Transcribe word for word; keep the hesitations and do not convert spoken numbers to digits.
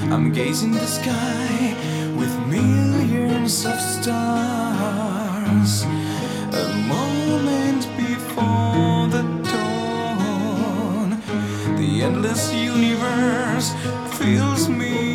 I'm gazing the sky with millions of stars. A moment before the dawn, the endless universe fills me